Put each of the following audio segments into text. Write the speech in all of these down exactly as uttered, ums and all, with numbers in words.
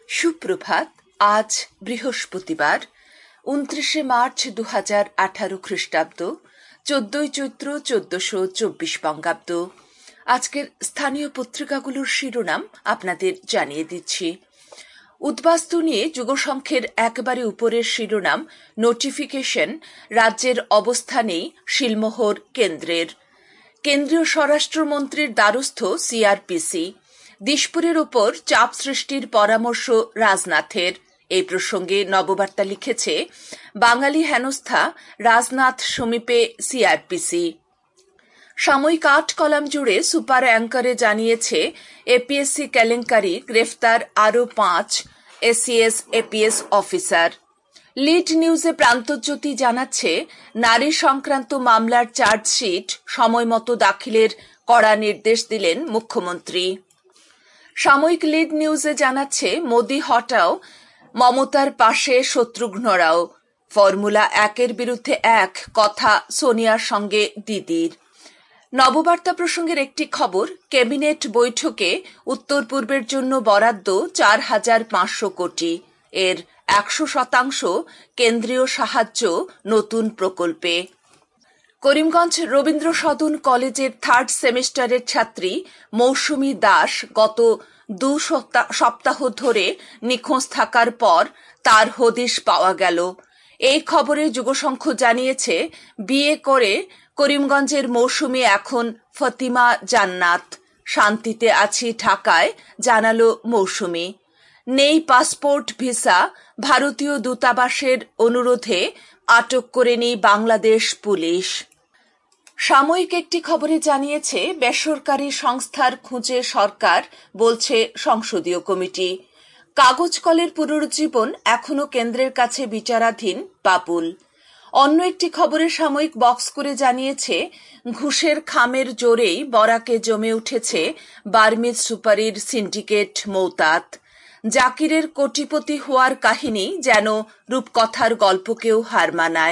সুপ্রভাত। আজ বৃহস্পতিবার উনত্রিশে মার্চ দু হাজার আঠারো খ্রিস্টাব্দ, চোদ্দই চৈত্র চোদ্দশো চব্বিশ বঙ্গাব্দ। আজকের স্থানীয় পত্রিকাগুলোর শিরোনাম আপনাদের জানিয়ে দিচ্ছি। উদ্বাস্তু নিয়ে যুগসংখ্যের একেবারে উপরের শিরোনাম, নোটিফিকেশন, রাজ্যের অবস্থানেই শিলমোহর কেন্দ্রের। কেন্দ্রীয় স্বরাষ্ট্রমন্ত্রীর দ্বারস্থ সিআরপিসি। দিশপুরের ওপর চাপ সৃষ্টির পরামর্শ রাজনাথের। এই প্রসঙ্গে নববার্তা লিখেছে, বাঙালি হেনস্থা, রাজনাথ সমীপে সিআরপিসি। সাময়িক আট কলাম জুড়ে সুপার অ্যাঙ্কারে জানিয়েছে, এপিএসসি কেলেঙ্কারি, গ্রেফতার আরও পাঁচ এসিএস এপিএস অফিসার। লিড নিউজে প্রান্তজ্যোতি জানাচ্ছে, নারী সংক্রান্ত মামলার চার্জশিট সময়মতো দাখিলের কড়া নির্দেশ দিলেন মুখ্যমন্ত্রী। সাময়িক লিড নিউজে জানাচ্ছে, মোদি হটাও, মমতার পাশে শত্রুঘ্নরাও। ফর্মুলা একের বিরুদ্ধে এক কথা সোনিয়ার সঙ্গে দিদির। নববার্তা প্রসঙ্গের একটি খবর, ক্যাবিনেট বৈঠকে উত্তর পূর্বের জন্য বরাদ্দ চার হাজার পাঁচশো কোটি, এর একশো শতাংশ কেন্দ্রীয় সাহায্য নতুন প্রকল্পে। করিমগঞ্জ রবীন্দ্র সদন কলেজের থার্ড সেমিস্টারের ছাত্রী মৌসুমী দাস গত দু সপ্তাহ ধরে নিখোঁজ থাকার পর তার হদিশ পাওয়া গেল। এই খবরে যুগসংখ্য জানিয়েছে, বিয়ে করে করিমগঞ্জের মৌসুমী এখন ফতিমা জান্নাত। শান্তিতে আছি ঢাকায়, জানালো মৌসুমী। নেই পাসপোর্ট ভিসা, ভারতীয় দূতাবাসের অনুরোধে আটক করে নেই বাংলাদেশ পুলিশ। সাময়িক একটি খবরে জানিয়েছে, বেসরকারি সংস্থার খুঁজে সরকার, বলছে সংসদীয় কমিটি। কাগজ কলের পুনরুজ্জীবন এখনও কেন্দ্রের কাছে বিচারাধীন, বাবুল। অন্য একটি খবরে সাময়িক বক্স করে জানিয়েছে, ঘুষের খামের জোরেই বরাকে জমে উঠেছে বার্মিজ সুপারির সিন্ডিকেট মৌতাত। জাকিরের কোটিপতি হওয়ার কাহিনী যেন রূপকথার গল্পকেও হার মানায়।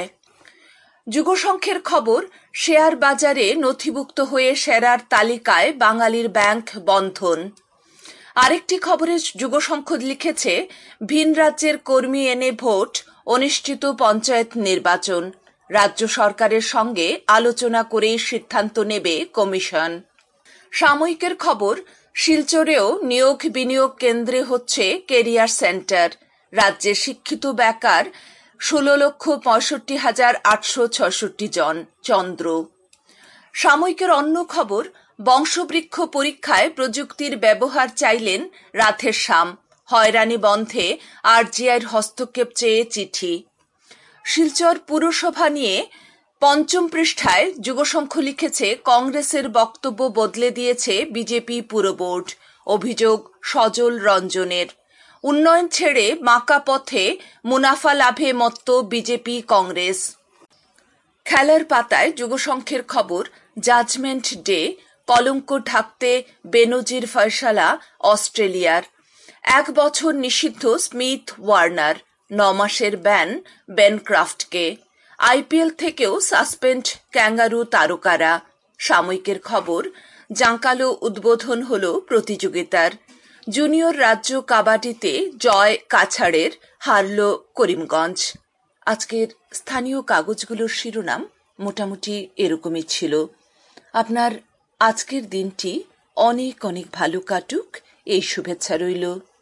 যুগসংখ্যের খবর, শেয়ার বাজারে নথিভুক্ত হয়ে সেরার তালিকায় বাঙালির ব্যাংক বন্ধন। আরেকটি খবরে যুগসংখ্য লিখেছে, ভিন রাজ্যের কর্মী এনে ভোট, অনুষ্ঠিত পঞ্চায়েত নির্বাচন। রাজ্য সরকারের সঙ্গে আলোচনা করেই সিদ্ধান্ত নেবে কমিশন। সাময়িকের খবর, শিলচরেও নিয়োগ বিনিয়োগ কেন্দ্রে হচ্ছে কেরিয়ার সেন্টার। রাজ্যে শিক্ষিত বেকার ষোলো লক্ষ পঁয়ষট্টি হাজার আটশো ছষট্টি জন। চন্দ্র। সাময়িকের অন্য খবর, বংশবৃক্ষ পরীক্ষায় প্রযুক্তির ব্যবহার চাইলেন রাধেশ্যাম। হয়রানি বন্ধে আরজিআইর হস্তক্ষেপ চেয়ে চিঠি। শিলচর পুরসভা নিয়ে পঞ্চম পৃষ্ঠায় যুগসংখ্য লিখেছে, কংগ্রেসের বক্তব্য বদলে দিয়েছে বিজেপি পুরবোর্ড। অভিযোগ সজল রঞ্জনের। উন্নয়ন ছেড়ে বাঁকা পথে মুনাফা লাভে মত্ত বিজেপি কংগ্রেস। খেলার পাতায় যুগসংখ্যের খবর, জাজমেন্ট ডে, কলঙ্ক ঢাকতে বেনজির ফয়সালা অস্ট্রেলিয়ার। এক বছর নিষিদ্ধ স্মিথ ওয়ার্নার, ন মাসের ব্যান বেনক্রাফটকে। আইপিএল থেকেও সাসপেন্ড ক্যাঙ্গারু তারকারা। সাময়িকের খবর, জাঁকালো উদ্বোধন হল প্রতিযোগিতার। জুনিয়র রাজ্য কাবাডিতে জয় কাছাড়ের, হারল করিমগঞ্জ। আজকের স্থানীয় কাগজগুলোর শিরোনাম মোটামুটি এরকমই ছিল। আপনার আজকের দিনটি অনেক অনেক ভালো কাটুক, এই শুভেচ্ছা রইল।